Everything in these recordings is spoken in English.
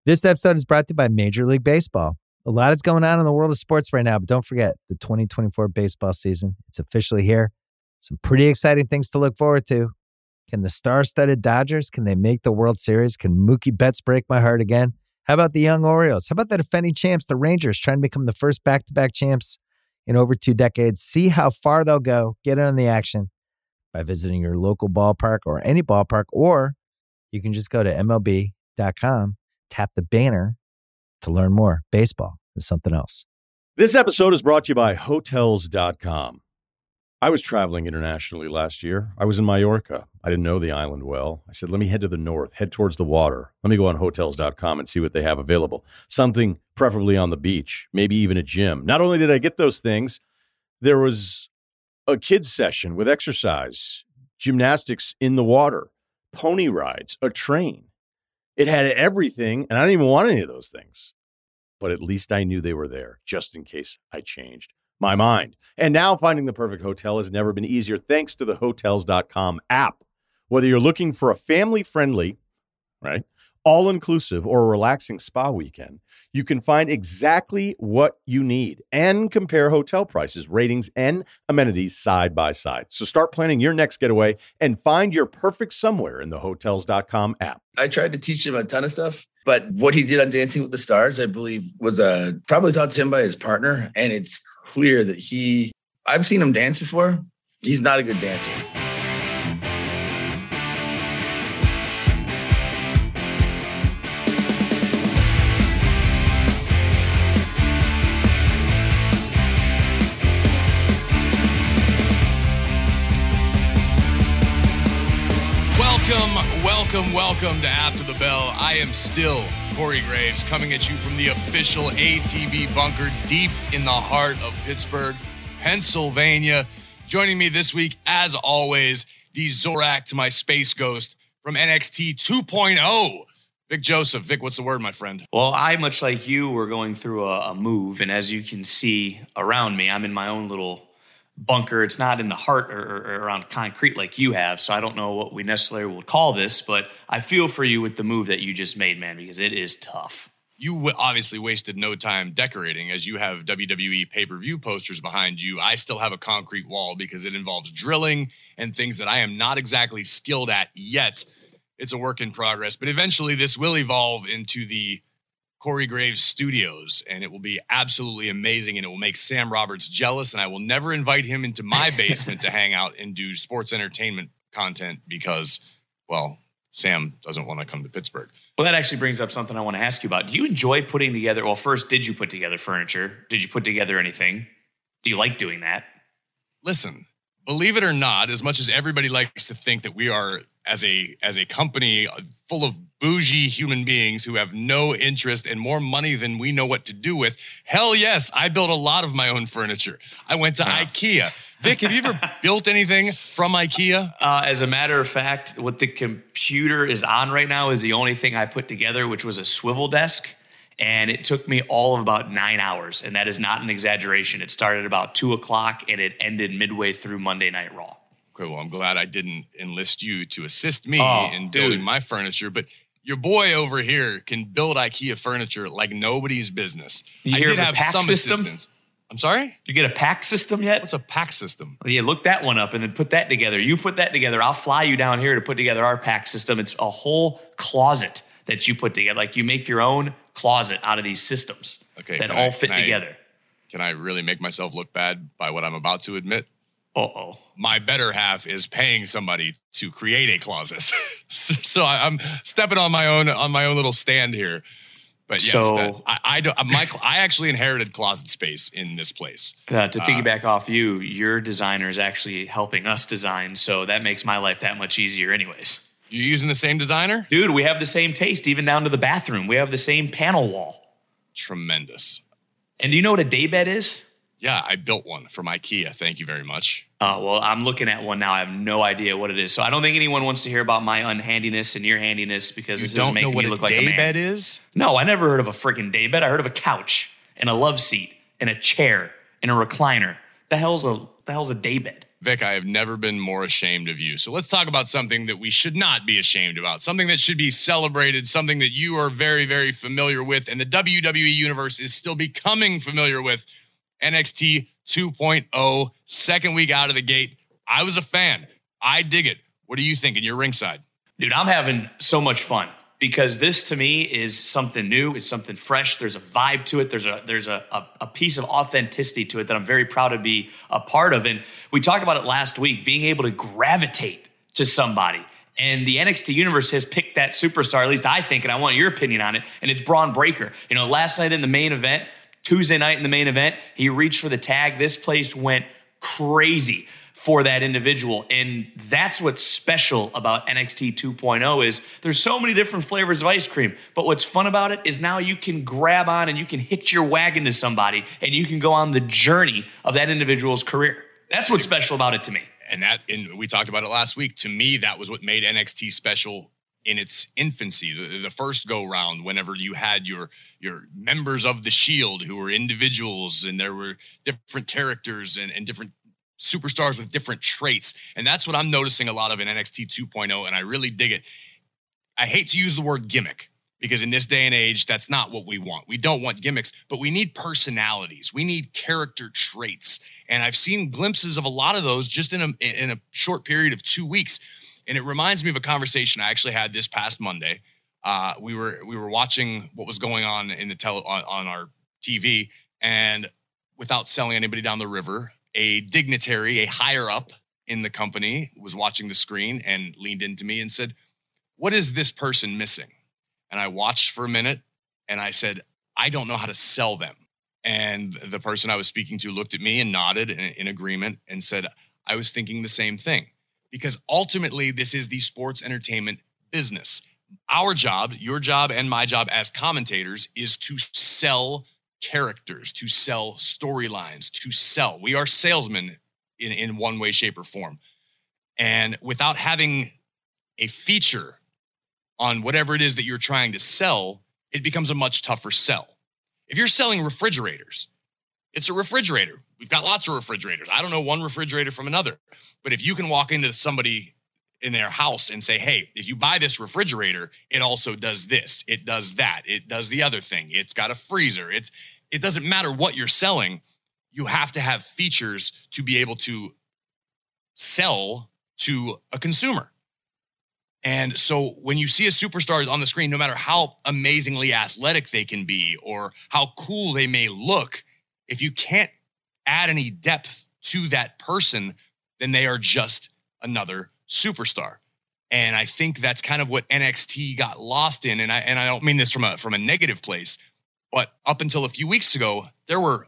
This episode is brought to you by Major League Baseball. A lot is going on in the world of sports right now, but don't forget the 2024 baseball season. It's officially here. Some pretty exciting things to look forward to. Can the star-studded Dodgers, can they make the World Series? Can Mookie Betts break my heart again? How about the young Orioles? How about the defending champs, the Rangers, trying to become the first back-to-back champs in over 2 decades? See how far they'll go. Get in on the action by visiting your local ballpark or any ballpark, or you can just go to MLB.com, tap the banner to learn more. Baseball is something else. This episode is brought to you by Hotels.com. I was traveling internationally last year. I was in Mallorca. I didn't know the island well. I said, let me head to the north, head towards the water. Let me go on Hotels.com and see what they have available. Something preferably on the beach, maybe even a gym. Not only did I get those things, there was a kids session with exercise, gymnastics in the water, pony rides, a train. It had everything, and I didn't even want any of those things. But at least I knew they were there, just in case I changed my mind. And now finding the perfect hotel has never been easier thanks to the Hotels.com app. Whether you're looking for a family-friendly, right, all-inclusive or a relaxing spa weekend, you can find exactly what you need and compare hotel prices, ratings, and amenities side by side. So start planning your next getaway and find your perfect somewhere in the Hotels.com app. I tried to teach him a ton of stuff, but what he did on Dancing with the Stars, I believe, was probably taught to him by his partner. And it's clear that I've seen him dance before. He's not a good dancer. Welcome to After the Bell. I am still Corey Graves, coming at you from the official ATV bunker deep in the heart of Pittsburgh, Pennsylvania. Joining me this week, as always, the Zorak to my space ghost from NXT 2.0, Vic Joseph. Vic, what's the word, my friend? Well, I, much like you, were going through a move, and as you can see around me, I'm in my own little bunker. It's not in the heart or around concrete like you have, so I don't know what we necessarily would call this, but I feel for you with the move that you just made, man, because it is tough. You obviously wasted no time decorating, as you have WWE pay-per-view posters behind you. I still have a concrete wall because it involves drilling and things that I am not exactly skilled at yet. It's a work in progress, but eventually this will evolve into the Corey Graves Studios, and it will be absolutely amazing, and it will make Sam Roberts jealous, and I will never invite him into my basement to hang out and do sports entertainment content because, well, Sam doesn't want to come to Pittsburgh. Well, that actually brings up something I want to ask you about. Do you enjoy putting together, well, first, did you put together furniture? Did you put together anything? Do you like doing that? Listen, believe it or not, as much as everybody likes to think that we are, as a company full of bougie human beings who have no interest and more money than we know what to do with, hell yes, I built a lot of my own furniture. I went to IKEA. Vic, have you ever built anything from IKEA? As a matter of fact, what the computer is on right now is the only thing I put together, which was a swivel desk. And it took me all of about 9 hours. And that is not an exaggeration. It started about 2:00 and it ended midway through Monday Night Raw. Okay, well, I'm glad I didn't enlist you to assist me in building my furniture, but your boy over here can build IKEA furniture like nobody's business. I did have some assistance. I'm sorry? Did you get a pack system yet? What's a pack system? Well, yeah, look that one up and then put that together. You put that together. I'll fly you down here to put together our pack system. It's a whole closet that you put together. Like you make your own closet out of these systems that all fit together. Can I really make myself look bad by what I'm about to admit? Uh-oh. My better half is paying somebody to create a closet. So I'm stepping on my own little stand here. But yes, so, I actually inherited closet space in this place. To piggyback off you, your designer is actually helping us design, so that makes my life that much easier anyways. You using the same designer? Dude, we have the same taste, even down to the bathroom. We have the same panel wall. Tremendous. And do you know what a daybed is? Yeah, I built one from IKEA. Thank you very much. Well, I'm looking at one now. I have no idea what it is. So I don't think anyone wants to hear about my unhandiness and your handiness because this isn't making me look like a man. You don't know what a daybed is? No, I never heard of a freaking daybed. I heard of a couch and a love seat and a chair and a recliner. The hell's a daybed? Vic, I have never been more ashamed of you. So let's talk about something that we should not be ashamed about, something that should be celebrated, something that you are very, very familiar with, and the WWE Universe is still becoming familiar with. NXT 2.0, second week out of the gate. I was a fan. I dig it. What are you thinking? You're ringside. Dude, I'm having so much fun because this to me is something new. It's something fresh. There's a vibe to it. There's a piece of authenticity to it that I'm very proud to be a part of. And we talked about it last week, being able to gravitate to somebody. And the NXT Universe has picked that superstar, at least I think, and I want your opinion on it, and it's Braun Breaker. You know, last night in the main event, Tuesday night in the main event, he reached for the tag. This place went crazy for that individual. And that's what's special about NXT 2.0 is there's so many different flavors of ice cream. But what's fun about it is now you can grab on and you can hitch your wagon to somebody and you can go on the journey of that individual's career. That's what's special about it to me. And we talked about it last week. To me, that was what made NXT special in its infancy, the first go round, whenever you had your members of the Shield who were individuals and there were different characters and different superstars with different traits. And that's what I'm noticing a lot of in NXT 2.0. And I really dig it. I hate to use the word gimmick because in this day and age, that's not what we want. We don't want gimmicks, but we need personalities. We need character traits. And I've seen glimpses of a lot of those just in a short period of 2 weeks. And it reminds me of a conversation I actually had this past Monday. We were watching what was going on in on our TV, and without selling anybody down the river, a dignitary, a higher up in the company, was watching the screen and leaned into me and said, "What is this person missing?" And I watched for a minute, and I said, "I don't know how to sell them." And the person I was speaking to looked at me and nodded in agreement and said, "I was thinking the same thing." Because ultimately, this is the sports entertainment business. Our job, your job, and my job as commentators is to sell characters, to sell storylines, to sell. We are salesmen in one way, shape, or form. And without having a feature on whatever it is that you're trying to sell, it becomes a much tougher sell. If you're selling refrigerators, it's a refrigerator. We've got lots of refrigerators. I don't know one refrigerator from another. But if you can walk into somebody in their house and say, "Hey, if you buy this refrigerator, it also does this, it does that, it does the other thing, it's got a freezer." It doesn't matter what you're selling. You have to have features to be able to sell to a consumer. And so when you see a superstar on the screen, no matter how amazingly athletic they can be or how cool they may look, if you can't add any depth to that person, then they are just another superstar. And I think that's kind of what NXT got lost in. And I don't mean this from a negative place, but up until a few weeks ago, there were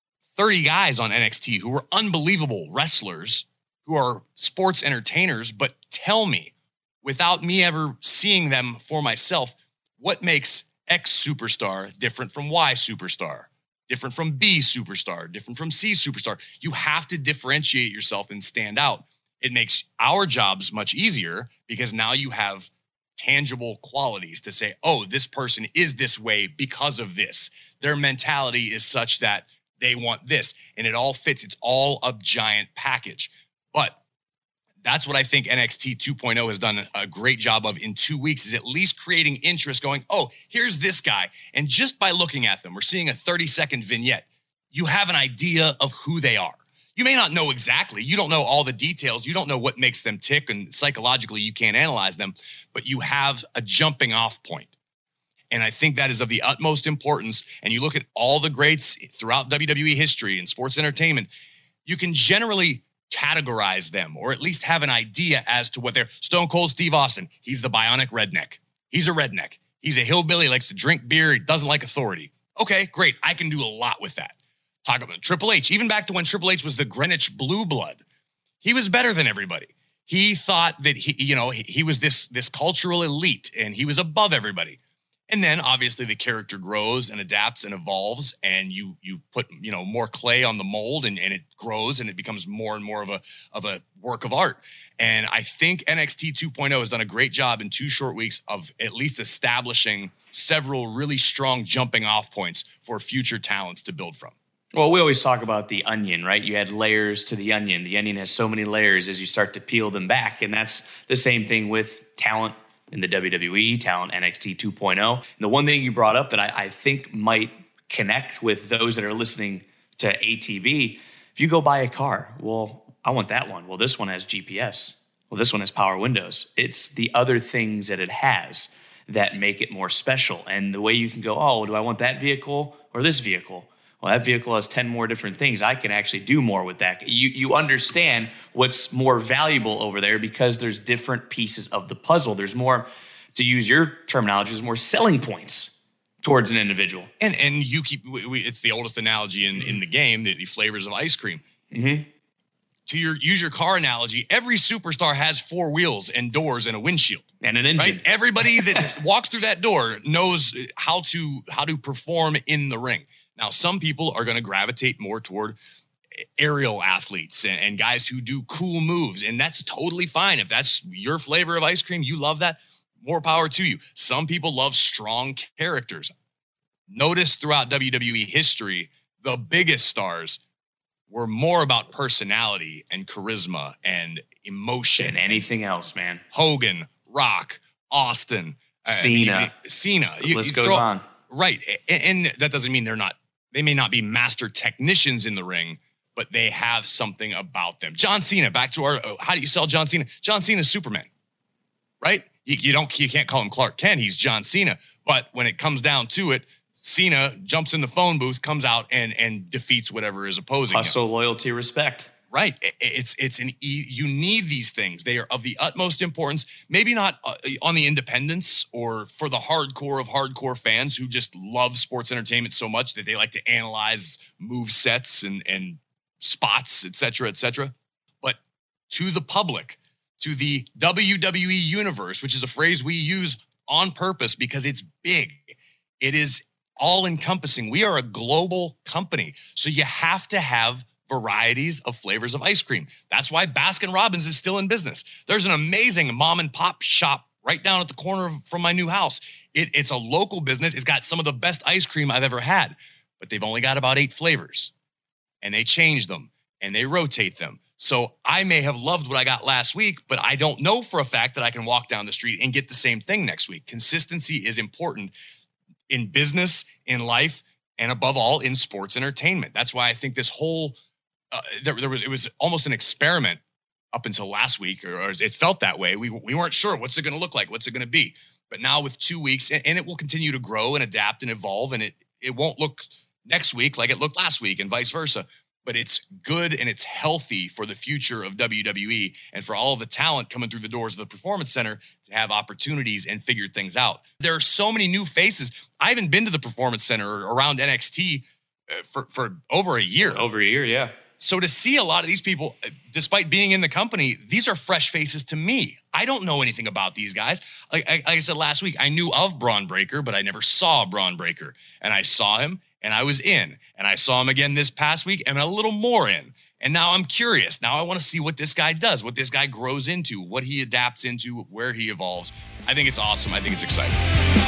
30 guys on NXT who were unbelievable wrestlers, who are sports entertainers. But tell me, without me ever seeing them for myself, what makes X superstar different from Y superstar, different from B superstar, different from C superstar? You have to differentiate yourself and stand out. It makes our jobs much easier because now you have tangible qualities to say, "Oh, this person is this way because of this. Their mentality is such that they want this." And it all fits. It's all a giant package. But that's what I think NXT 2.0 has done a great job of in 2 weeks, is at least creating interest, going, "Oh, here's this guy." And just by looking at them, we're seeing a 30-second vignette. You have an idea of who they are. You may not know exactly. You don't know all the details. You don't know what makes them tick, and psychologically you can't analyze them, but you have a jumping off point. And I think that is of the utmost importance. And you look at all the greats throughout WWE history and sports entertainment, you can generally categorize them or at least have an idea as to what they're. Stone Cold Steve Austin, he's the bionic redneck. He's a redneck. He's a hillbilly, likes to drink beer. He doesn't like authority. Okay, great. I can do a lot with that. Talk about Triple H, even back to when Triple H was the Greenwich Blue Blood. He was better than everybody. He thought that he was this cultural elite and he was above everybody. And then obviously the character grows and adapts and evolves, and you put more clay on the mold and it grows and it becomes more and more of a work of art. And I think NXT 2.0 has done a great job in 2 short weeks of at least establishing several really strong jumping off points for future talents to build from. Well, we always talk about the onion, right? You had layers to the onion. The onion has so many layers as you start to peel them back. And that's the same thing with talent in the WWE, talent NXT 2.0. And the one thing you brought up that I think might connect with those that are listening to ATB, if you go buy a car, well, I want that one. Well, this one has GPS. Well, this one has power windows. It's the other things that it has that make it more special. And the way you can go, oh, do I want that vehicle or this vehicle? Well, that vehicle has 10 more different things. I can actually do more with that. You understand what's more valuable over there because there's different pieces of the puzzle. There's more, to use your terminology, there's more selling points towards an individual. And you keep, it's the oldest analogy in the game, the flavors of ice cream. Mm-hmm. To use your car analogy, every superstar has 4 wheels and doors and a windshield. And an engine. Right? Everybody that walks through that door knows how to perform in the ring. Now, some people are going to gravitate more toward aerial athletes and guys who do cool moves, and that's totally fine. If that's your flavor of ice cream, you love that, more power to you. Some people love strong characters. Notice throughout WWE history, the biggest stars were more about personality and charisma and emotion. Than anything else, man. Hogan, Rock, Austin, Cena. The list goes on. Right. And that doesn't mean they may not be master technicians in the ring, but they have something about them. John Cena, back to our, how do you sell John Cena? John Cena's Superman, right? You can't call him Clark Kent. He's John Cena. But when it comes down to it, Cena jumps in the phone booth, comes out and defeats whatever is opposing him. Hustle, loyalty, respect. Right. You need these things. They are of the utmost importance, maybe not on the independents or for the hardcore of hardcore fans who just love sports entertainment so much that they like to analyze move sets and spots, et cetera, but to the public, to the WWE universe, which is a phrase we use on purpose because it's big. It is all encompassing. We are a global company. So you have to have varieties of flavors of ice cream. That's why Baskin Robbins is still in business. There's an amazing mom and pop shop right down at the corner from my new house. It's a local business. It's got some of the best ice cream I've ever had, but they've only got about 8 flavors and they change them and they rotate them. So I may have loved what I got last week, but I don't know for a fact that I can walk down the street and get the same thing next week. Consistency is important in business, in life, and above all in sports entertainment. That's why I think this whole it was almost an experiment up until last week, or it felt that way. We weren't sure what's it going to look like, what's it going to be. But now with 2 weeks, and it will continue to grow and adapt and evolve, and it won't look next week like it looked last week, and vice versa. But it's good and it's healthy for the future of WWE and for all of the talent coming through the doors of the Performance Center to have opportunities and figure things out. There are so many new faces. I haven't been to the Performance Center or around NXT for over a year. Over a year, yeah. So to see a lot of these people, despite being in the company, these are fresh faces to me. I don't know anything about these guys. Like I said last week, I knew of Braun Breaker, but I never saw Braun Breaker. And I saw him, and I was in. And I saw him again this past week, and a little more in. And now I'm curious. Now I want to see what this guy does, what this guy grows into, what he adapts into, where he evolves. I think it's awesome. I think it's exciting.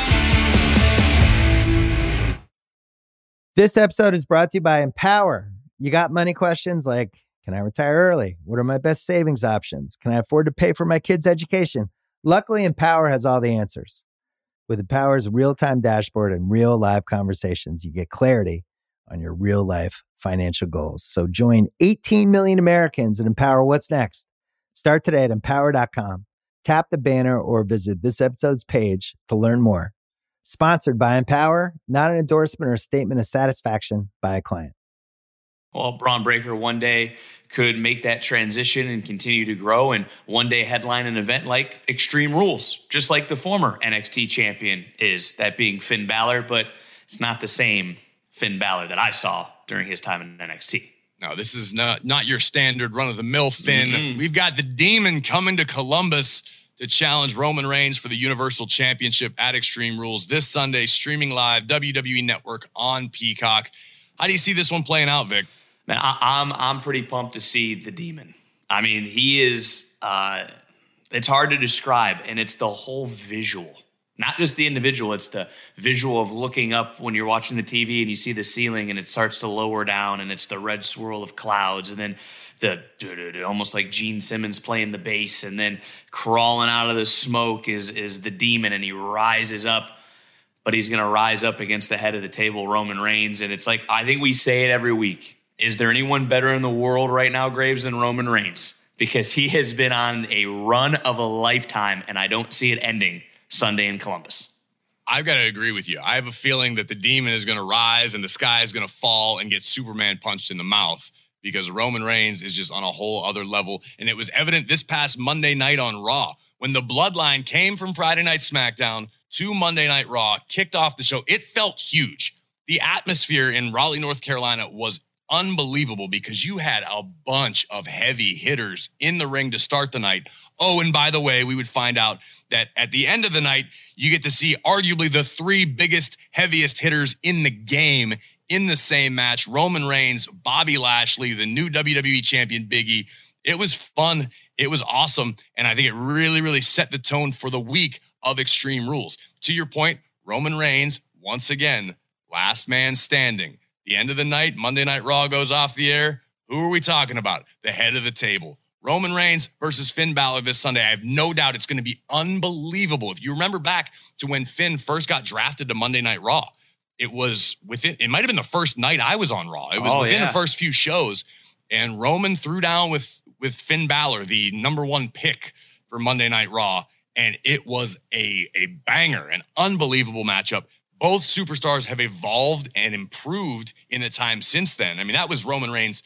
This episode is brought to you by Empower. You got money questions like, can I retire early? What are my best savings options? Can I afford to pay for my kids' education? Luckily, Empower has all the answers. With Empower's real-time dashboard and real live conversations, you get clarity on your real life financial goals. So join 18 million Americans and Empower what's next. Start today at empower.com. Tap the banner or visit this episode's page to learn more. Sponsored by Empower, not an endorsement or a statement of satisfaction by a client. Well, Braun Breaker one day could make that transition and continue to grow, and one day headline an event like Extreme Rules, just like the former NXT champion is, that being Finn Balor, but it's not the same Finn Balor that I saw during his time in NXT. No, this is not your standard run-of-the-mill Finn. Mm-hmm. We've got the Demon coming to Columbus to challenge Roman Reigns for the Universal Championship at Extreme Rules this Sunday, streaming live, WWE Network on Peacock. How do you see this one playing out, Vic? Man, I'm pretty pumped to see the Demon. I mean, he is, it's hard to describe, and it's the whole visual Not just the individual, it's the visual of looking up when you're watching the TV and you see the ceiling and it starts to lower down and it's the red swirl of clouds and then the almost like Gene Simmons playing the bass, and then crawling out of the smoke is the demon, and he rises up, but he's going to rise up against the head of the table, Roman Reigns. And it's like, I think we say it every week. Is there anyone better in the world right now, Graves, than Roman Reigns? Because he has been on a run of a lifetime, and I don't see it ending Sunday in Columbus. I've got to agree with you. I have a feeling that the demon is going to rise and the sky is going to fall and get Superman punched in the mouth, because Roman Reigns is just on a whole other level. And it was evident this past Monday night on Raw, when the bloodline came from Friday Night SmackDown to Monday Night Raw, kicked off the show. It felt huge. The atmosphere in Raleigh, North Carolina was unbelievable, because you had a bunch of heavy hitters in the ring to start the night. Oh, and by the way, we would find out that at the end of the night, you get to see arguably the 3 biggest, heaviest hitters in the game in the same match: Roman Reigns, Bobby Lashley, the new WWE champion, Big E. It was fun. It was awesome. And I think it really, really set the tone for the week of Extreme Rules. To your point, Roman Reigns, once again, last man standing. The end of the night, Monday Night Raw goes off the air. Who are we talking about? The head of the table. Roman Reigns versus Finn Balor this Sunday. I have no doubt it's going to be unbelievable. If you remember back to when Finn first got drafted to Monday Night Raw, it might have been the first night I was on Raw. It was within the first few shows, and Roman threw down with Finn Balor, the number 1 pick for Monday Night Raw, and it was a banger, an unbelievable matchup. Both superstars have evolved and improved in the time since then. I mean, that was Roman Reigns,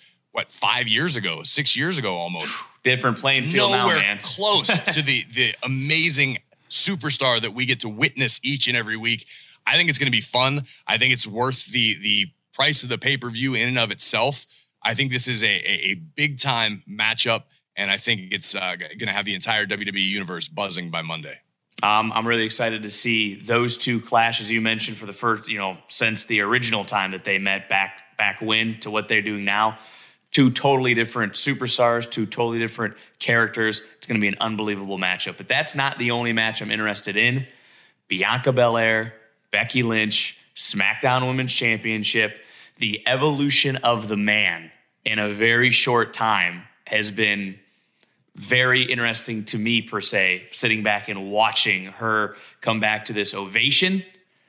5 years ago, 6 years ago almost. Different playing field now, man. Nowhere close to the amazing superstar that we get to witness each and every week. I think it's going to be fun. I think it's worth the price of the pay-per-view in and of itself. I think this is a big-time matchup, and I think it's going to have the entire WWE universe buzzing by Monday. I'm really excited to see those two clash, as you mentioned, for the first, since the original time that they met back when to what they're doing now. 2 totally different superstars, 2 totally different characters. It's going to be an unbelievable matchup. But that's not the only match I'm interested in. Bianca Belair, Becky Lynch, SmackDown Women's Championship. The evolution of the man in a very short time has been very interesting to me, per se, sitting back and watching her come back to this ovation,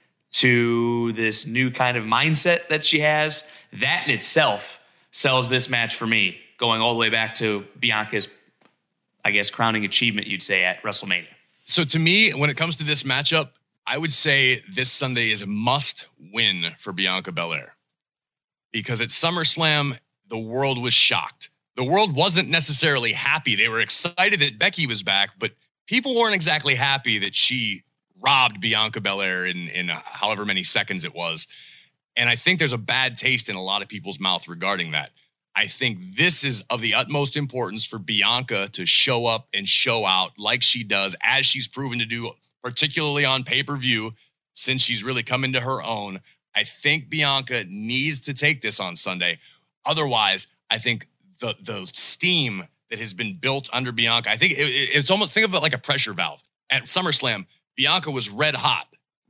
to this new kind of mindset that she has. That in itself sells this match for me, going all the way back to Bianca's, I guess, crowning achievement, you'd say, at WrestleMania. So to me, when it comes to this matchup, I would say this Sunday is a must win for Bianca Belair, because at SummerSlam, the world was shocked. The world wasn't necessarily happy. They were excited that Becky was back, but people weren't exactly happy that she robbed Bianca Belair in however many seconds it was. And I think there's a bad taste in a lot of people's mouth regarding that. I think this is of the utmost importance for Bianca to show up and show out like she does, as she's proven to do, particularly on pay-per-view, since she's really come into her own. I think Bianca needs to take this on Sunday. Otherwise, I think the steam that has been built under Bianca, I think it's almost, think of it like a pressure valve. At SummerSlam, Bianca was red hot.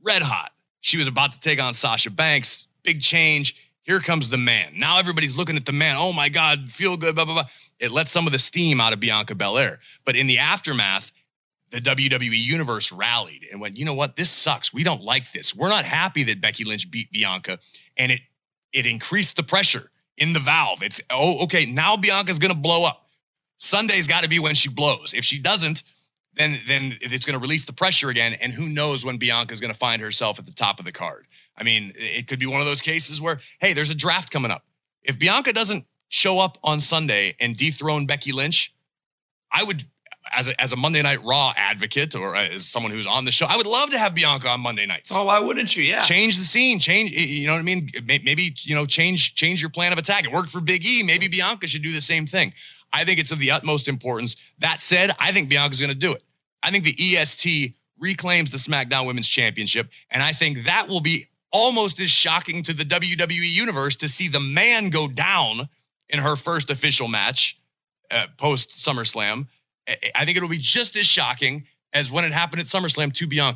She was about to take on Sasha Banks. Big change. Here comes the man. Now everybody's looking at the man. Oh my God, feel good, blah, blah, blah. It let some of the steam out of Bianca Belair. But in the aftermath, the WWE universe rallied and went, you know what? This sucks. We don't like this. We're not happy that Becky Lynch beat Bianca. And it increased the pressure in the valve. It's, okay, now Bianca's going to blow up. Sunday's got to be when she blows. If she doesn't, then it's going to release the pressure again. And who knows when Bianca's going to find herself at the top of the card. I mean, it could be one of those cases where, hey, there's a draft coming up. If Bianca doesn't show up on Sunday and dethrone Becky Lynch, I would, as a Monday Night Raw advocate, or as someone who's on the show, I would love to have Bianca on Monday nights. Oh, why wouldn't you? Yeah. Change the scene. You know what I mean? Maybe, change your plan of attack. It worked for Big E. Maybe Bianca should do the same thing. I think it's of the utmost importance. That said, I think Bianca's going to do it. I think the EST reclaims the SmackDown Women's Championship, and I think that will be almost as shocking to the WWE universe to see the man go down in her first official match post SummerSlam. I think it'll be just as shocking as when it happened at SummerSlam to Bianca.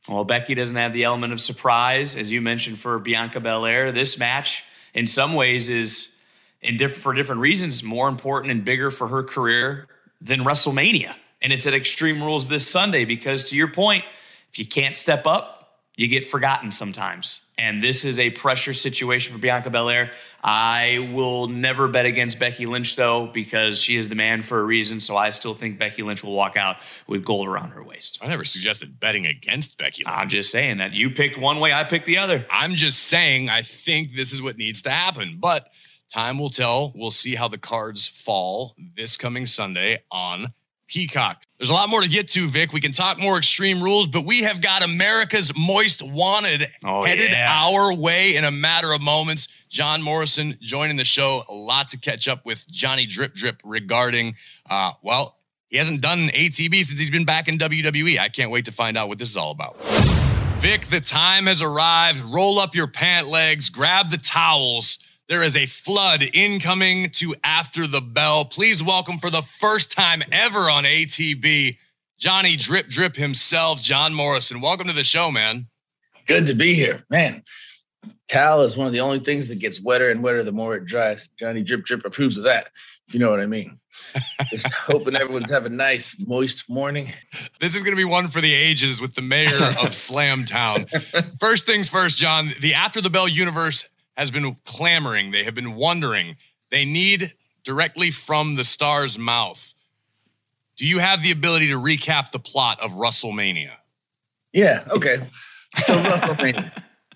Well, Becky doesn't have the element of surprise, as you mentioned, for Bianca Belair. This match, in some ways, is for different reasons more important and bigger for her career than WrestleMania. And it's at Extreme Rules this Sunday because, to your point, if you can't step up, you get forgotten sometimes. And this is a pressure situation for Bianca Belair. I will never bet against Becky Lynch, though, because she is the man for a reason. So I still think Becky Lynch will walk out with gold around her waist. I never suggested betting against Becky Lynch. I'm just saying that you picked one way, I picked the other. I'm just saying I think this is what needs to happen. But time will tell. We'll see how the cards fall this coming Sunday on Peacock. There's a lot more to get to, Vic. We can talk more Extreme Rules, but we have got America's Most Wanted headed our way in a matter of moments. John Morrison joining the show. A lot to catch up with Johnny Drip Drip regarding, he hasn't done ATB since he's been back in WWE. I can't wait to find out what this is all about. Vic, the time has arrived. Roll up your pant legs, grab the towels. There is a flood incoming to After the Bell. Please welcome for the first time ever on ATB, Johnny Drip Drip himself, John Morrison. Welcome to the show, man. Good to be here, man. Towel is one of the only things that gets wetter and wetter the more it dries. Johnny Drip Drip approves of that, if you know what I mean. Just hoping everyone's having a nice, moist morning. This is going to be one for the ages with the mayor of Slamtown. First things first, John, the After the Bell universe has been clamoring. They have been wondering. They need directly from the star's mouth. Do you have the ability to recap the plot of WrestleMania? Yeah, okay. So WrestleMania.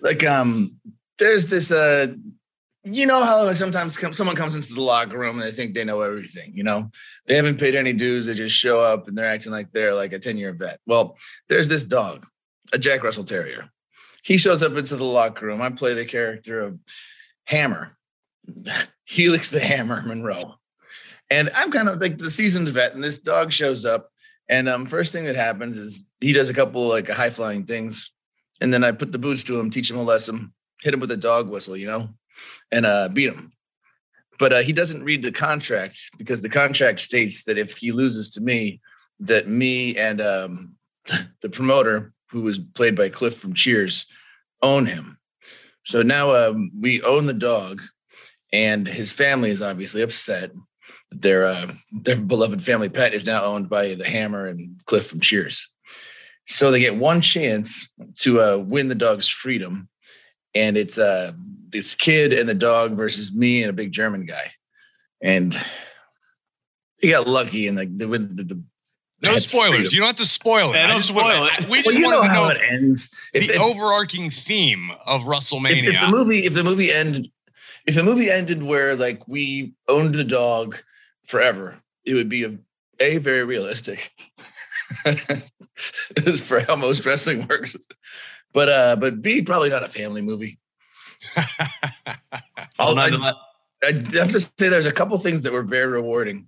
There's this, you know how sometimes someone comes into the locker room and they think they know everything, you know? They haven't paid any dues. They just show up and they're acting like they're like a 10-year vet. Well, there's this dog, a Jack Russell Terrier. He shows up into the locker room. I play the character of Hammer, Helix the Hammer Monroe. And I'm kind of like the seasoned vet, and this dog shows up. And first thing that happens is he does a couple like high-flying things. And then I put the boots to him, teach him a lesson, hit him with a dog whistle, you know, and beat him. But he doesn't read the contract because the contract states that if he loses to me, that me and the promoter, who was played by Cliff from Cheers, own him. So now we own the dog, and his family is obviously upset that their beloved family pet is now owned by the Hammer and Cliff from Cheers. So they get one chance to win the dog's freedom, and it's this kid and the dog versus me and a big German guy, and they got lucky and they win the no spoilers. Freedom. You don't have to spoil it. Yeah, don't spoil it. We just wanted to know how it ends. The overarching theme of WrestleMania. If the movie ended where like we owned the dog forever, it would be a very realistic. It's for how most wrestling works, but B, probably not a family movie. I have to say there's a couple things that were very rewarding.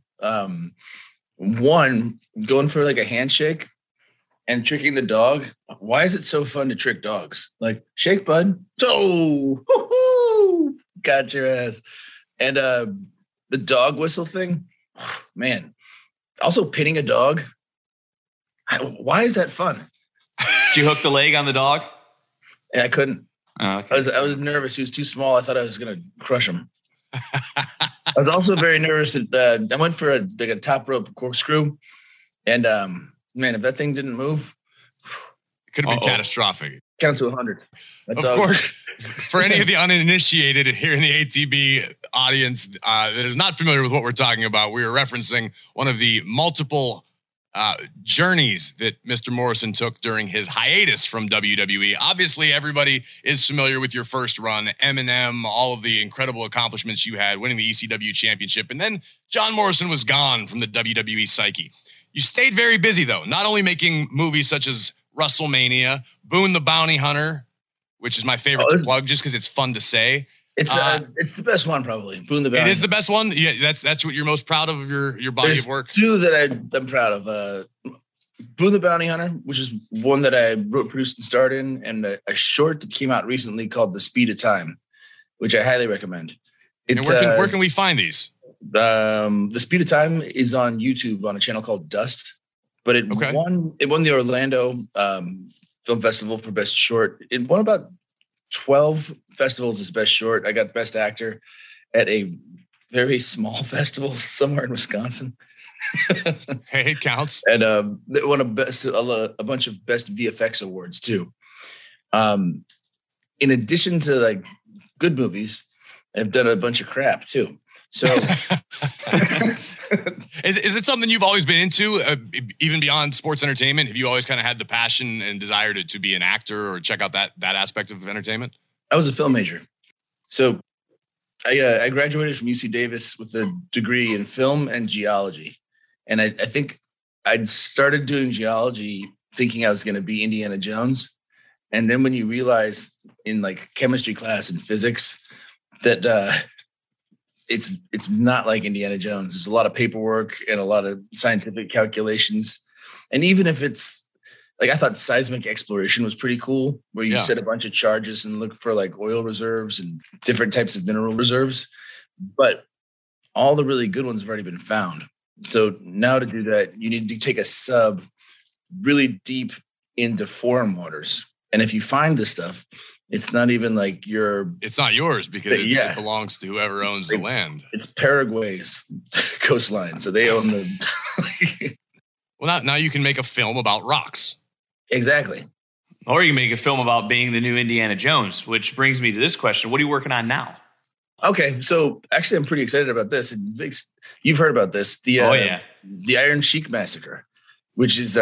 One, going for like a handshake and tricking the dog. Why is it so fun to trick dogs? Like, shake, bud. Oh, woo-hoo, got your ass. And the dog whistle thing, man. Also pinning a dog. Why is that fun? Did you hook the leg on the dog? Yeah, I couldn't. Oh, okay. I was nervous. He was too small. I thought I was going to crush him. I was also very nervous that I went for a top rope corkscrew, and man, if that thing didn't move, it could have been catastrophic. Count to 100. Of course, for any of the uninitiated here in the ATB audience that is not familiar with what we're talking about, we are referencing one of the multiple journeys that Mr. Morrison took during his hiatus from WWE. Obviously, everybody is familiar with your first run, Eminem, all of the incredible accomplishments you had, winning the ECW championship, and then John Morrison was gone from the WWE psyche. You stayed very busy, though, not only making movies such as WrestleMania, Boone the Bounty Hunter, which is my favorite to plug just because it's fun to say. It's the best one, probably. Boone the Bounty. It is the best one? Yeah, that's what you're most proud of your body of work? Two that I'm proud of. Boone the Bounty Hunter, which is one that I wrote, produced, and starred in, and a short that came out recently called The Speed of Time, which I highly recommend. And where can we find these? The Speed of Time is on YouTube on a channel called Dust, but it won the Orlando Film Festival for Best Short. It won about 12 festivals as Best Short. I got Best Actor at a very small festival somewhere in Wisconsin. Hey, it counts. And they won a bunch of Best VFX awards too. In addition to like good movies, I've done a bunch of crap too. So is it something you've always been into, even beyond sports entertainment? Have you always kind of had the passion and desire to be an actor or check out that aspect of entertainment? I was a film major. So I graduated from UC Davis with a degree in film and geology. And I think I'd started doing geology thinking I was going to be Indiana Jones. And then when you realize in like chemistry class and physics that it's not like Indiana Jones. There's a lot of paperwork and a lot of scientific calculations. And even if it's like, I thought seismic exploration was pretty cool, where you set a bunch of charges and look for like oil reserves and different types of mineral reserves. But all the really good ones have already been found. So now to do that, you need to take a sub really deep into foreign waters. And if you find this stuff, it's not even like it's not yours because it belongs to whoever owns the land. It's Paraguay's coastline. So they own the. Well, now you can make a film about rocks. Exactly. Or you can make a film about being the new Indiana Jones, which brings me to this question. What are you working on now? Okay. So actually, I'm pretty excited about this. You've heard about this. The Iron Sheik Massacre, which is,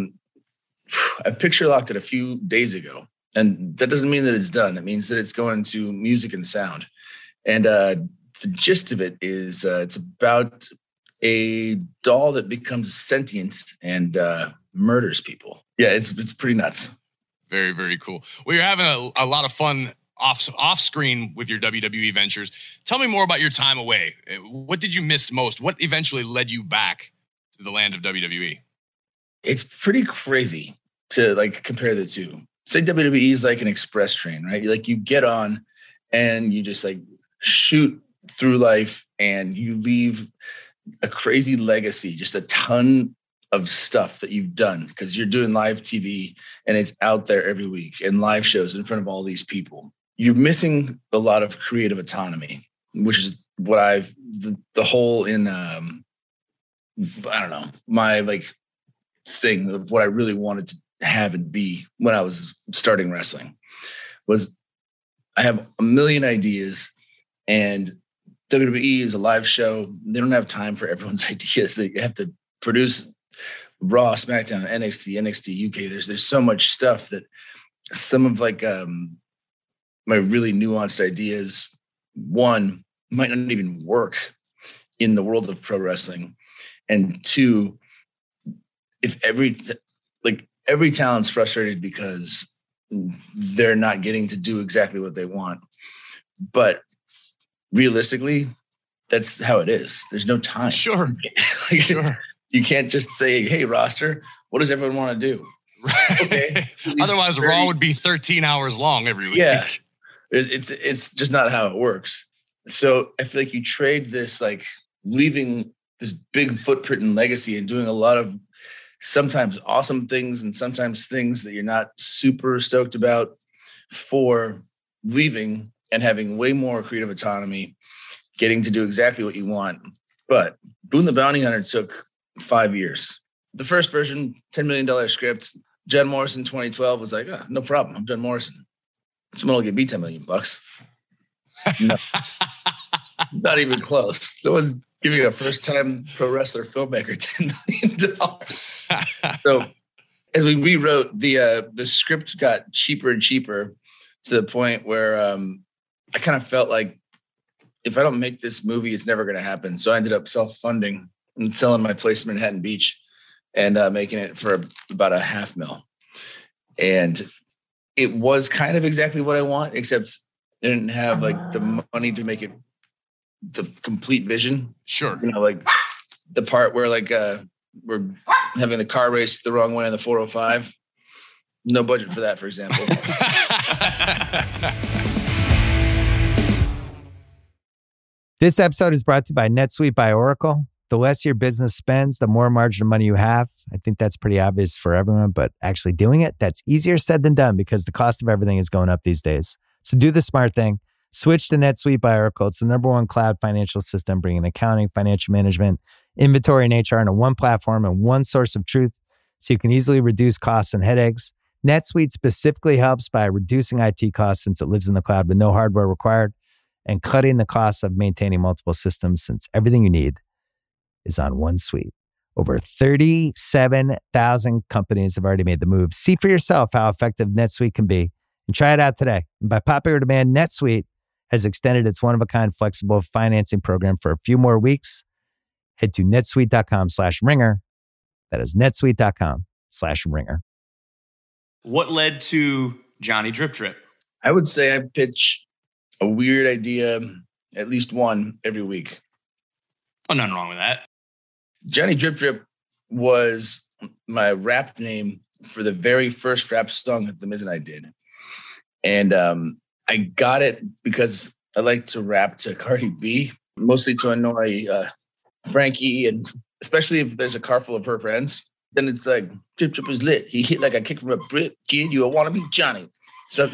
I picture locked it a few days ago. And that doesn't mean that it's done. It means that it's going to music and sound. And the gist of it is it's about a doll that becomes sentient and murders people. Yeah, it's pretty nuts. Very, very cool. Well, you're having a lot of fun off screen with your WWE ventures. Tell me more about your time away. What did you miss most? What eventually led you back to the land of WWE? It's pretty crazy to like compare the two. Say WWE is like an express train, right? You get on and you just like shoot through life and you leave a crazy legacy, just a ton of stuff that you've done because you're doing live TV and it's out there every week and live shows in front of all these people. You're missing a lot of creative autonomy, which is what the whole in, I don't know, my like thing of what I really wanted to have and be when I was starting wrestling was I have a million ideas and WWE is a live show. They don't have time for everyone's ideas. They have to produce Raw, SmackDown, NXT UK. There's so much stuff that some of like my really nuanced ideas, one, might not even work in the world of pro wrestling. And two, if every talent's frustrated because they're not getting to do exactly what they want. But realistically, that's how it is. There's no time. Sure. Sure. You can't just say, hey, roster, what does everyone want to do? Right. Okay. Otherwise, Raw would be 13 hours long every week. Yeah. It's just not how it works. So I feel like you trade this, like leaving this big footprint and legacy and doing a lot of sometimes awesome things and sometimes things that you're not super stoked about for leaving and having way more creative autonomy, getting to do exactly what you want. But Boone the Bounty Hunter took 5 years. The first version, $10 million script. John Morrison 2012 was like, no problem. I'm John Morrison. Someone will give me $10 million. No, not even close. No one's giving a first-time pro wrestler filmmaker $10 million. So as we rewrote, the script got cheaper and cheaper to the point where I kind of felt like if I don't make this movie, it's never going to happen. So I ended up self-funding and selling my place in Manhattan Beach and making it for about $500,000. And it was kind of exactly what I want, except I didn't have like the money to make it the complete vision. Sure. You know, like the part where like we're having the car race the wrong way on the 405. No budget for that, for example. This episode is brought to you by NetSuite by Oracle. The less your business spends, the more margin of money you have. I think that's pretty obvious for everyone, but actually doing it, that's easier said than done because the cost of everything is going up these days. So do the smart thing. Switch to NetSuite by Oracle. It's the #1 cloud financial system, bringing accounting, financial management, inventory, and HR into one platform and one source of truth so you can easily reduce costs and headaches. NetSuite specifically helps by reducing IT costs since it lives in the cloud with no hardware required and cutting the costs of maintaining multiple systems since everything you need is on one suite. Over 37,000 companies have already made the move. See for yourself how effective NetSuite can be and try it out today. And by popular demand, NetSuite has extended its one-of-a-kind flexible financing program for a few more weeks. Head to netsuite.com/ringer. That is netsuite.com/ringer. What led to Johnny Drip Drip? I would say I pitch a weird idea, at least one every week. Oh, nothing wrong with that. Johnny Drip Drip was my rap name for the very first rap song that The Miz and I did. And I got it because I like to rap to Cardi B, mostly to annoy Frankie, and especially if there's a car full of her friends. Then it's like, Drip Drip is lit. He hit like a kick from a Brit. Kid, you want to be Johnny. So,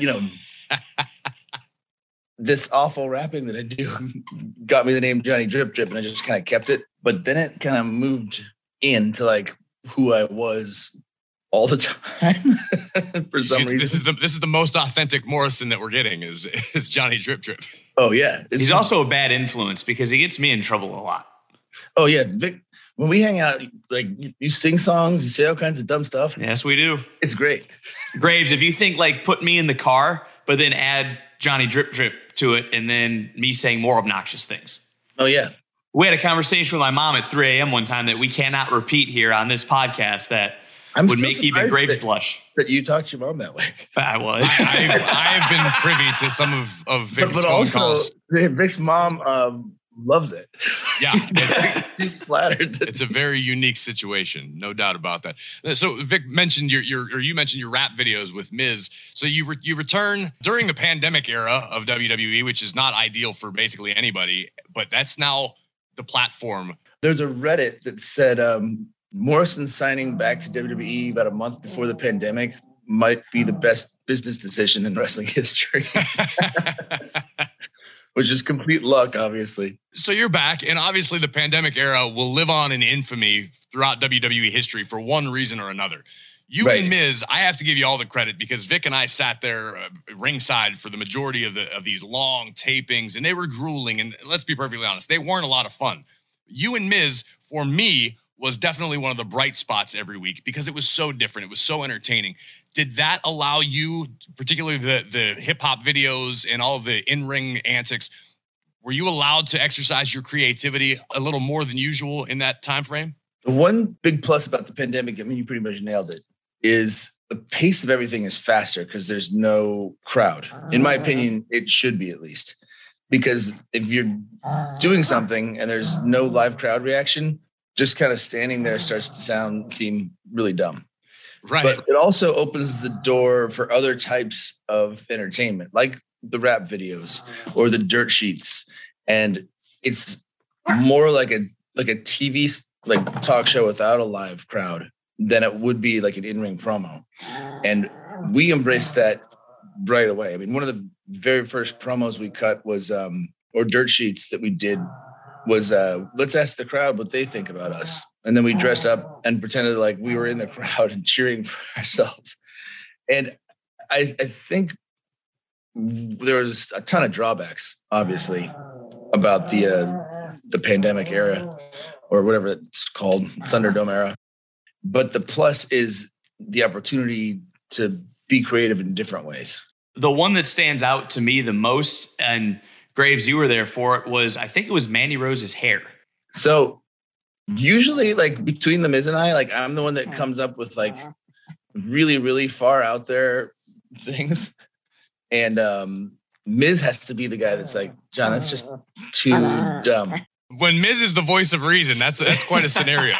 this awful rapping that I do got me the name Johnny Drip Drip, and I just kind of kept it. But then it kind of moved into like who I was all the time for some reason. This is the most authentic Morrison that we're getting is Johnny Drip Drip. Oh yeah, he's also a bad influence because he gets me in trouble a lot. Oh yeah, Vic. When we hang out, like you sing songs, you say all kinds of dumb stuff. Yes, we do. It's great. Graves, if you think like put me in the car, but then add Johnny Drip Drip to it, and then me saying more obnoxious things. Oh yeah. We had a conversation with my mom at 3 a.m. one time that we cannot repeat here on this podcast that would make even Graves blush. That you talked to your mom that way. I was. I have been privy to some of Vic's phone calls. Vic's mom loves it. Yeah. She's flattered. It's a very unique situation. No doubt about that. So Vic mentioned you mentioned your rap videos with Miz. So you return during the pandemic era of WWE, which is not ideal for basically anybody, but that's now the platform. There's a Reddit that said Morrison signing back to WWE about a month before the pandemic might be the best business decision in wrestling history. Which is complete luck, obviously. So you're back, and obviously the pandemic era will live on in infamy throughout WWE history for one reason or another. You and Miz, I have to give you all the credit because Vic and I sat there ringside for the majority of these long tapings, and they were grueling, and let's be perfectly honest, they weren't a lot of fun. You and Miz, for me, was definitely one of the bright spots every week because it was so different. It was so entertaining. Did that allow you, particularly the hip-hop videos and all of the in-ring antics, were you allowed to exercise your creativity a little more than usual in that time frame? The one big plus about the pandemic, I mean, you pretty much nailed it, is the pace of everything is faster because there's no crowd. In my opinion, it should be at least. Because if you're doing something and there's no live crowd reaction, just kind of standing there starts to seem really dumb. Right. But it also opens the door for other types of entertainment, like the rap videos or the dirt sheets. And it's more like a TV like talk show without a live crowd than it would be like an in-ring promo. And we embraced that right away. I mean, one of the very first promos we cut was or dirt sheets that we did was let's ask the crowd what they think about us. And then we dressed up and pretended like we were in the crowd and cheering for ourselves. And I think there was a ton of drawbacks, obviously, about the pandemic era or whatever it's called, Thunderdome era. But the plus is the opportunity to be creative in different ways. The one that stands out to me the most, and Graves, you were there for it, was I think it was Mandy Rose's hair. So usually, like between the Miz and I, like I'm the one that comes up with like really, really far out there things, and Miz has to be the guy that's like, John, that's just too dumb. When Miz is the voice of reason, that's quite a scenario.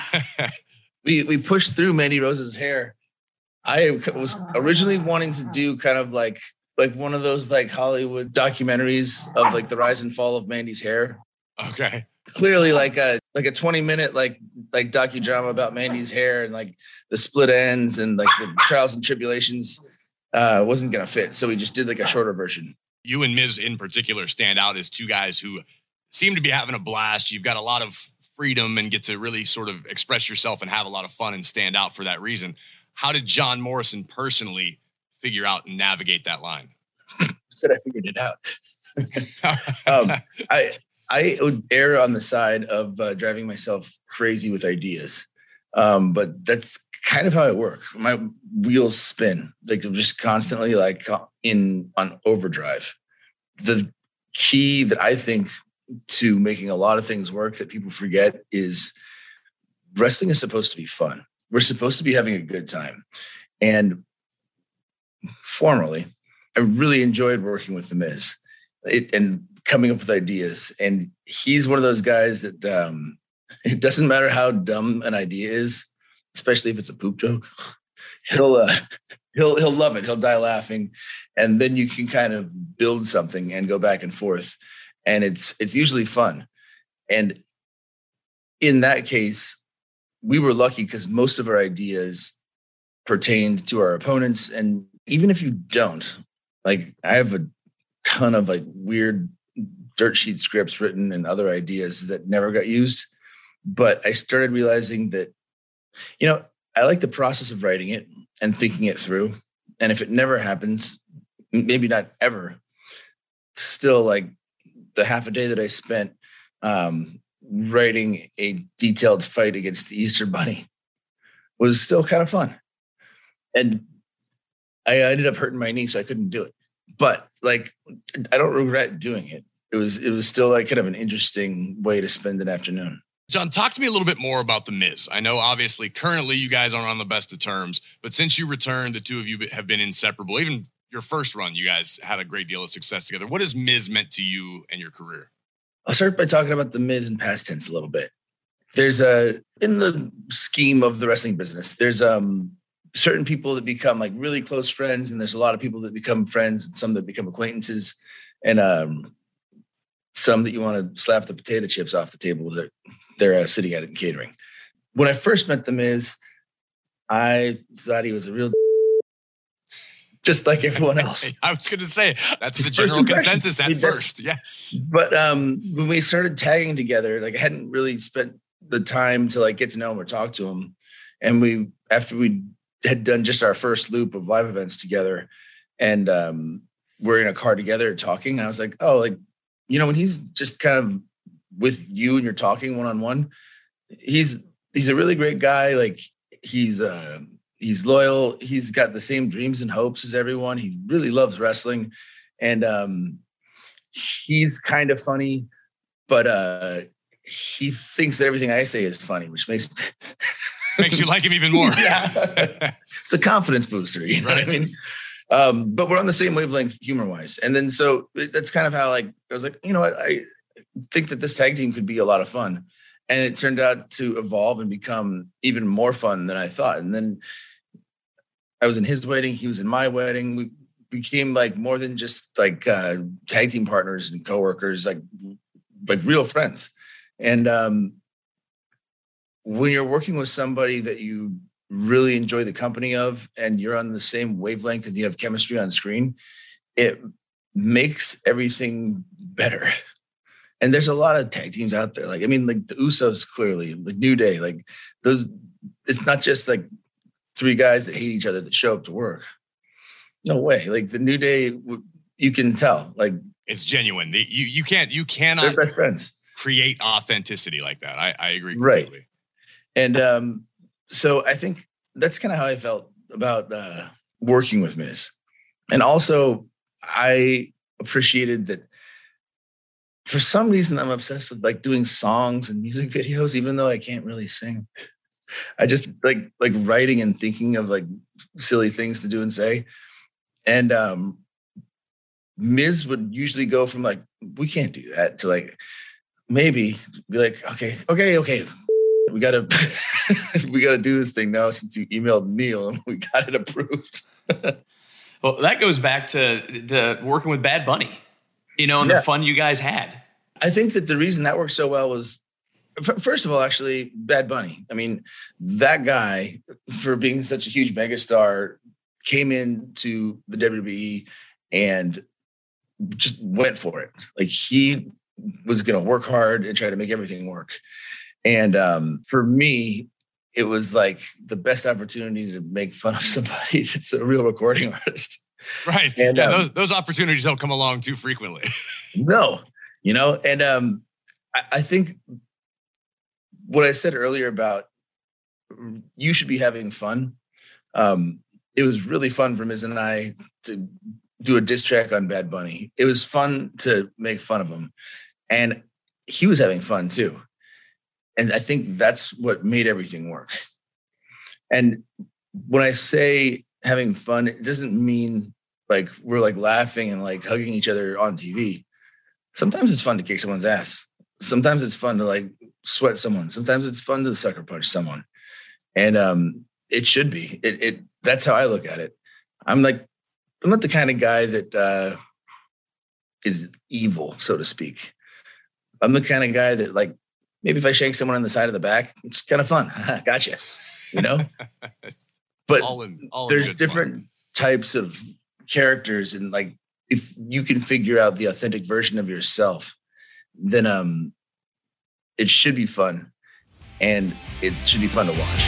We pushed through Mandy Rose's hair. I was originally wanting to do kind of like one of those like Hollywood documentaries of like the rise and fall of Mandy's hair. Okay. clearly like a 20-minute like docudrama about Mandy's hair and like the split ends and like the trials and tribulations wasn't gonna fit. So we just did like a shorter version. You and Miz in particular stand out as two guys who seem to be having a blast. You've got a lot of freedom and get to really sort of express yourself and have a lot of fun and stand out for that reason. How did John Morrison personally figure out and navigate that line? Said I figured it out. I would err on the side of driving myself crazy with ideas. But that's kind of how I work. My wheels spin, like I'm just constantly like on overdrive. The key that I think to making a lot of things work that people forget is wrestling is supposed to be fun. We're supposed to be having a good time. And formerly, I really enjoyed working with The Miz and coming up with ideas. And he's one of those guys that it doesn't matter how dumb an idea is, especially if it's a poop joke. He'll love it. He'll die laughing, and then you can kind of build something and go back and forth, and it's usually fun. And in that case, we were lucky because most of our ideas pertained to our opponents, and even if you don't, like I have a ton of like weird dirt sheet scripts written and other ideas that never got used. But I started realizing that, I like the process of writing it and thinking it through. And if it never happens, maybe not ever, still like the half a day that I spent writing a detailed fight against the Easter Bunny was still kind of fun. And I ended up hurting my knee, so I couldn't do it. But like, I don't regret doing it. It was still like kind of an interesting way to spend an afternoon. John, talk to me a little bit more about The Miz. I know obviously currently you guys aren't on the best of terms, but since you returned, the two of you have been inseparable. Even your first run, you guys had a great deal of success together. What has Miz meant to you and your career? I'll start by talking about The Miz in past tense a little bit. There's in the scheme of the wrestling business, there's certain people that become like really close friends, and there's a lot of people that become friends and some that become acquaintances, and some that you want to slap the potato chips off the table that they're sitting at it in catering. When I first met The Miz, I thought he was a real just like everyone else. I was going to say, that's the general consensus at first. Yes. But when we started tagging together, like I hadn't really spent the time to like get to know him or talk to him. And after we had done just our first loop of live events together, and we're in a car together talking, I was like, oh, like, when he's just kind of with you and you're talking one-on-one, he's a really great guy. Like he's loyal. He's got the same dreams and hopes as everyone. He really loves wrestling, and he's kind of funny, but he thinks that everything I say is funny, which makes you like him even more. Yeah. It's a confidence booster, you know what I mean? But we're on the same wavelength humor-wise. And then so that's kind of how I was like, what, I think that this tag team could be a lot of fun. And it turned out to evolve and become even more fun than I thought. And then I was in his wedding, he was in my wedding. We became like more than just like tag team partners and coworkers, like real friends. And when you're working with somebody that you really enjoy the company of, and you're on the same wavelength and you have chemistry on screen, it makes everything better. And there's a lot of tag teams out there. Like the Usos, clearly, like New Day, like those, it's not just like three guys that hate each other that show up to work. No way. Like the New Day, you can tell, like it's genuine. You cannot they're best friends. Create authenticity like that. I agree completely. Right. And so I think that's kind of how I felt about working with Miz. And also I appreciated that for some reason I'm obsessed with like doing songs and music videos, even though I can't really sing. I just like writing and thinking of like silly things to do and say. And Miz would usually go from like, we can't do that, to like, maybe be like, okay. We gotta do this thing now since you emailed Neil and we got it approved. Well, that goes back to working with Bad Bunny, and the fun you guys had. I think that the reason that worked so well was First of all, actually, Bad Bunny. I mean, that guy, for being such a huge megastar, came into the WWE and just went for it. Like, he was going to work hard and try to make everything work. And for me, it was like the best opportunity to make fun of somebody that's a real recording artist. Right. And those opportunities don't come along too frequently. No, and I think what I said earlier about you should be having fun. It was really fun for Miz and I to do a diss track on Bad Bunny. It was fun to make fun of him, and he was having fun too. And I think that's what made everything work. And when I say having fun, it doesn't mean like we're like laughing and like hugging each other on TV. Sometimes it's fun to kick someone's ass. Sometimes it's fun to like sweat someone. Sometimes it's fun to sucker punch someone. And it should be. That's how I look at it. I'm not the kind of guy that is evil, so to speak. I'm the kind of guy that, like, maybe if I shake someone on the side of the back, it's kind of fun. Gotcha. But there's different types of characters, and like, if you can figure out the authentic version of yourself, then it should be fun, and it should be fun to watch.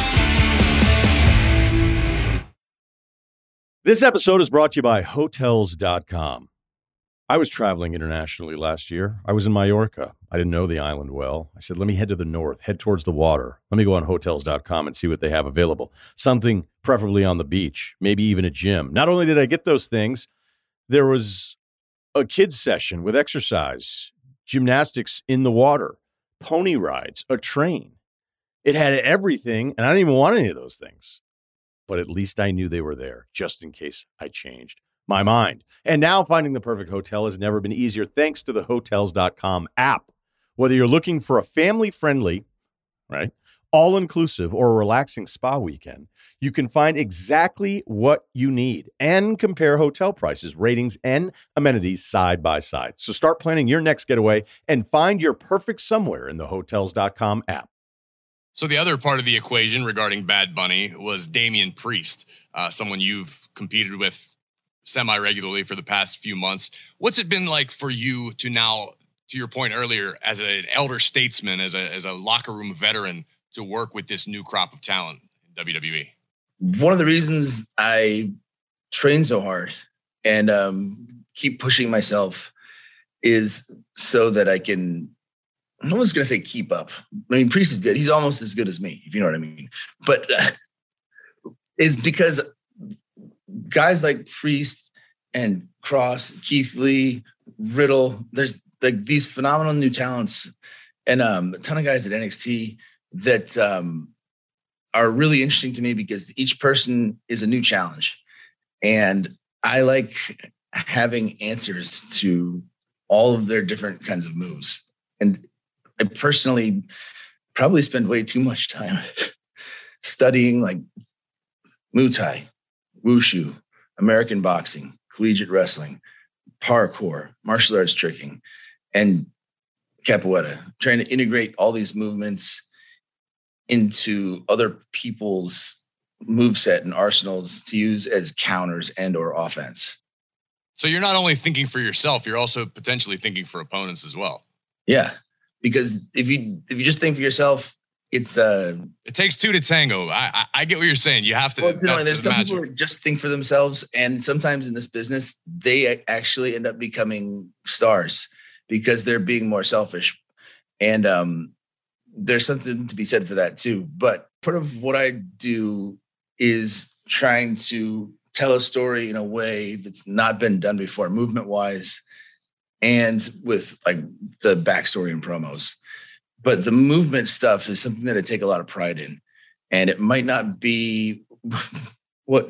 This episode is brought to you by Hotels.com. I was traveling internationally last year. I was in Mallorca. I didn't know the island well. I said, let me head to the north, head towards the water. Let me go on Hotels.com and see what they have available. Something preferably on the beach, maybe even a gym. Not only did I get those things, there was a kids session with exercise, gymnastics in the water, pony rides, a train. It had everything, and I didn't even want any of those things. But at least I knew they were there, just in case I changed my mind. And now finding the perfect hotel has never been easier thanks to the Hotels.com app. Whether you're looking for a family-friendly, right, all-inclusive or a relaxing spa weekend, you can find exactly what you need and compare hotel prices, ratings, and amenities side by side. So start planning your next getaway and find your perfect somewhere in the Hotels.com app. So the other part of the equation regarding Bad Bunny was Damian Priest, someone you've competed with semi-regularly for the past few months. What's it been like for you to now, to your point earlier, as an elder statesman, as a locker room veteran, to work with this new crop of talent in WWE? One of the reasons I train so hard and keep pushing myself is so that I can, I was going to say keep up. I mean, Priest is good. He's almost as good as me, if you know what I mean. But is because guys like Priest and Cross, Keith Lee, Riddle, there's like these phenomenal new talents, and a ton of guys at NXT that are really interesting to me because each person is a new challenge. And I like having answers to all of their different kinds of moves. And I personally probably spend way too much time studying like Muay Thai, Wushu, American boxing, collegiate wrestling, parkour, martial arts tricking, and capoeira, trying to integrate all these movements into other people's moveset and arsenals to use as counters and or offense. So you're not only thinking for yourself, you're also potentially thinking for opponents as well. Yeah, because if you just think for yourself, it's it takes two to tango. I get what you're saying. You have to. Well, there's some people who just think for themselves, and sometimes in this business, they actually end up becoming stars because they're being more selfish. And there's something to be said for that too. But part of what I do is trying to tell a story in a way that's not been done before, movement-wise, and with like the backstory and promos. But the movement stuff is something that I take a lot of pride in. And it might not be what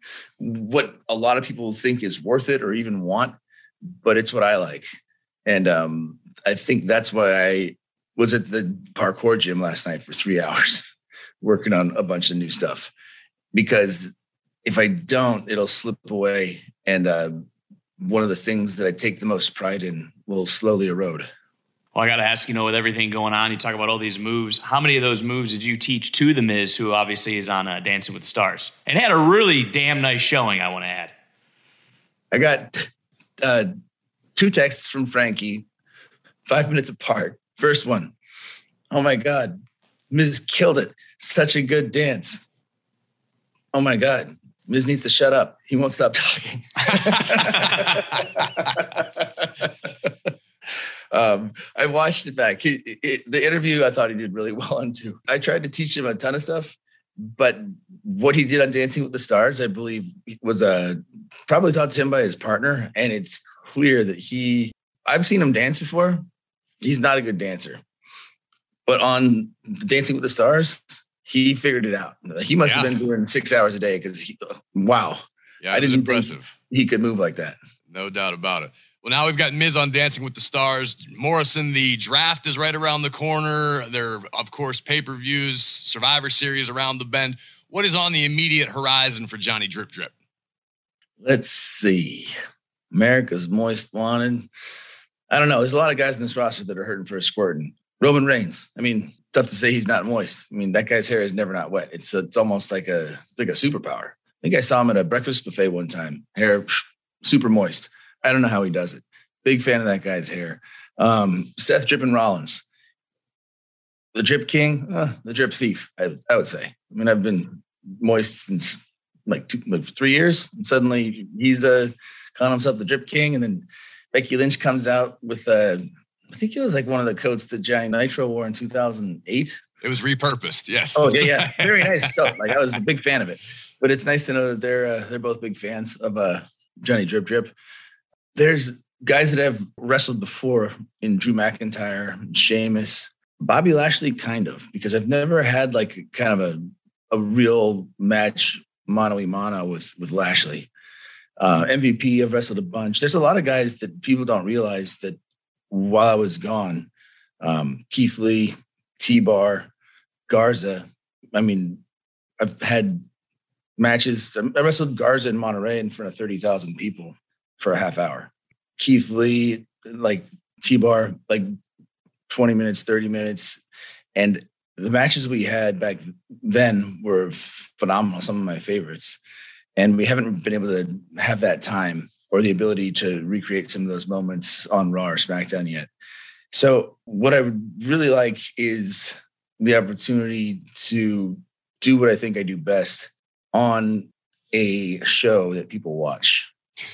a lot of people think is worth it or even want, but it's what I like. And I think that's why I was at the parkour gym last night for 3 hours working on a bunch of new stuff. Because if I don't, it'll slip away. And one of the things that I take the most pride in will slowly erode. Well, I got to ask, with everything going on, you talk about all these moves. How many of those moves did you teach to The Miz, who obviously is on Dancing with the Stars? And had a really damn nice showing, I want to add. I got 2 texts from Frankie, 5 minutes apart. First one, oh my God, Miz killed it. Such a good dance. Oh my God, Miz needs to shut up. He won't stop talking. I watched it back. The interview, I thought he did really well on too. I tried to teach him a ton of stuff, but what he did on Dancing with the Stars, I believe, was probably taught to him by his partner. And it's clear that I've seen him dance before. He's not a good dancer, but on Dancing with the Stars, he figured it out. He must have been doing 6 hours a day because wow. Yeah, it was impressive. He could move like that. No doubt about it. Well, now we've got Miz on Dancing with the Stars. Morrison, the draft is right around the corner. There are, of course, pay-per-views, Survivor Series around the bend. What is on the immediate horizon for Johnny Drip Drip? Let's see. America's Most Wanted. I don't know. There's a lot of guys in this roster that are hurting for a squirting. Roman Reigns. I mean, tough to say he's not moist. I mean, that guy's hair is never not wet. It's almost like a superpower. I think I saw him at a breakfast buffet one time. Hair super moist. I don't know how he does it. Big fan of that guy's hair. Seth Drippin' Rollins. The Drip King, the Drip Thief, I would say. I mean, I've been moist since like 3 years. And suddenly he's calling himself the Drip King. And then Becky Lynch comes out with, I think it was like one of the coats that Johnny Nitro wore in 2008. It was repurposed, yes. Oh, yeah. Very nice coat. Like, I was a big fan of it. But it's nice to know that they're both big fans of Johnny Drip Drip. There's guys that have wrestled before in Drew McIntyre, Sheamus, Bobby Lashley, kind of, because I've never had like kind of a real match mano a mano with Lashley. MVP, I've wrestled a bunch. There's a lot of guys that people don't realize that while I was gone, Keith Lee, T-Bar, Garza. I mean, I've had matches. I wrestled Garza in Monterey in front of 30,000 people for a half hour. Keith Lee, like T-Bar, like 20 minutes, 30 minutes. And the matches we had back then were phenomenal, some of my favorites. And we haven't been able to have that time or the ability to recreate some of those moments on Raw or SmackDown yet. So what I would really like is the opportunity to do what I think I do best on a show that people watch.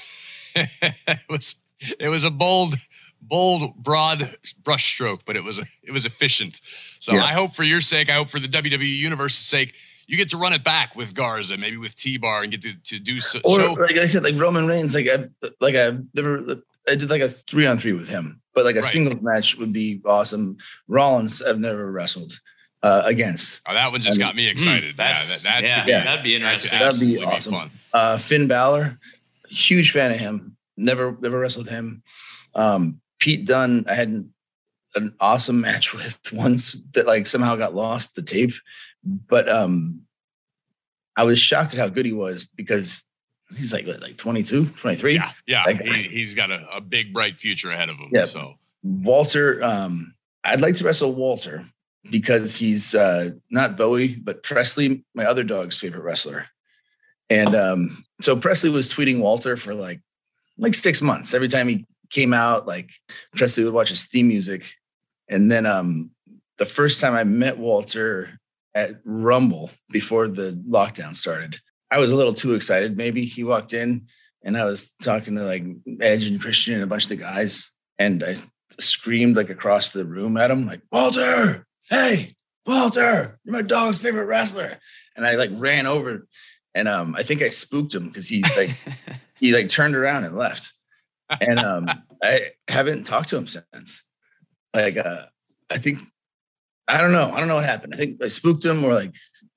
It was a bold, broad brushstroke, but it was efficient. So yeah. I hope for your sake, I hope for the WWE Universe's sake, you get to run it back with Garza, maybe with T-Bar, and get to do so. Or like I said, like Roman Reigns, I did like a 3-on-3 with him, but like a singles match would be awesome. Rollins, I've never wrestled against. Oh, that one just got me excited. That'd be interesting. That'd be awesome. Fun. Finn Balor, huge fan of him. Never wrestled him. Pete Dunne, I had an awesome match with once that like somehow got lost the tape, but I was shocked at how good he was because he's like 22, 23. Yeah. Like, he's got a big bright future ahead of him. Yeah. So Walter, I'd like to wrestle Walter because he's not Bowie, but Presley, my other dog's favorite wrestler. And so Presley was tweeting Walter for like 6 months. Every time he came out, like Presley would watch his theme music. And then the first time I met Walter at Rumble before the lockdown started, I was a little too excited. Maybe he walked in and I was talking to like Edge and Christian and a bunch of the guys. And I screamed like across the room at him, like, Walter, hey, Walter, you're my dog's favorite wrestler. And I like ran over and I think I spooked him because he turned around and left. And I haven't talked to him since. Like, I don't know what happened. I think I spooked him or like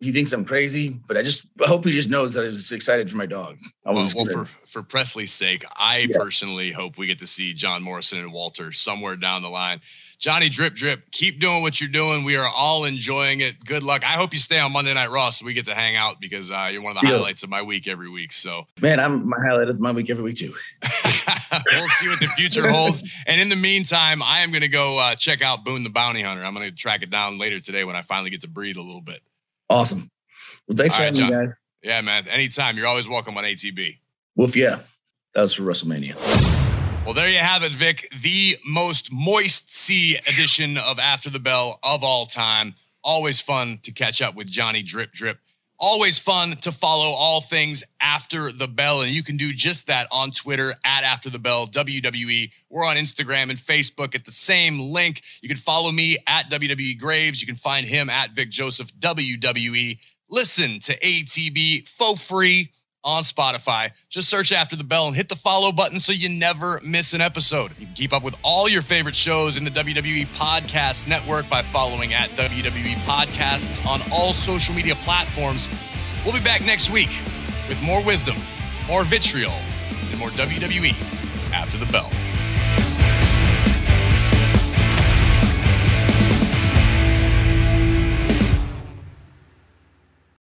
he thinks I'm crazy, but I hope he just knows that I was excited for my dog. For Presley's sake, I personally hope we get to see John Morrison and Walter somewhere down the line. Johnny Drip Drip, keep doing what you're doing. We are all enjoying it. Good luck. I hope you stay on Monday Night Raw so we get to hang out because you're one of the highlights of my week every week. So, man, I'm my highlight of my week every week too. We'll see what the future holds. And in the meantime, I am going to go check out Boone the Bounty Hunter. I'm going to track it down later today when I finally get to breathe a little bit. Awesome. Well, thanks for having me, guys. Yeah, man. Anytime. You're always welcome on ATB. Woof, yeah. That was for WrestleMania. Well, there you have it, Vic. The most moist sea edition of After the Bell of all time. Always fun to catch up with Johnny Drip Drip. Always fun to follow all things After the Bell. And you can do just that on Twitter at After the Bell WWE. We're on Instagram and Facebook at the same link. You can follow me at WWE Graves. You can find him at Vic Joseph WWE. Listen to ATB for free on Spotify. Just search After the Bell and hit the follow button so you never miss an episode. You can keep up with all your favorite shows in the WWE Podcast Network by following at WWE Podcasts on all social media platforms. We'll be back next week with more wisdom, more vitriol, and more WWE After the Bell.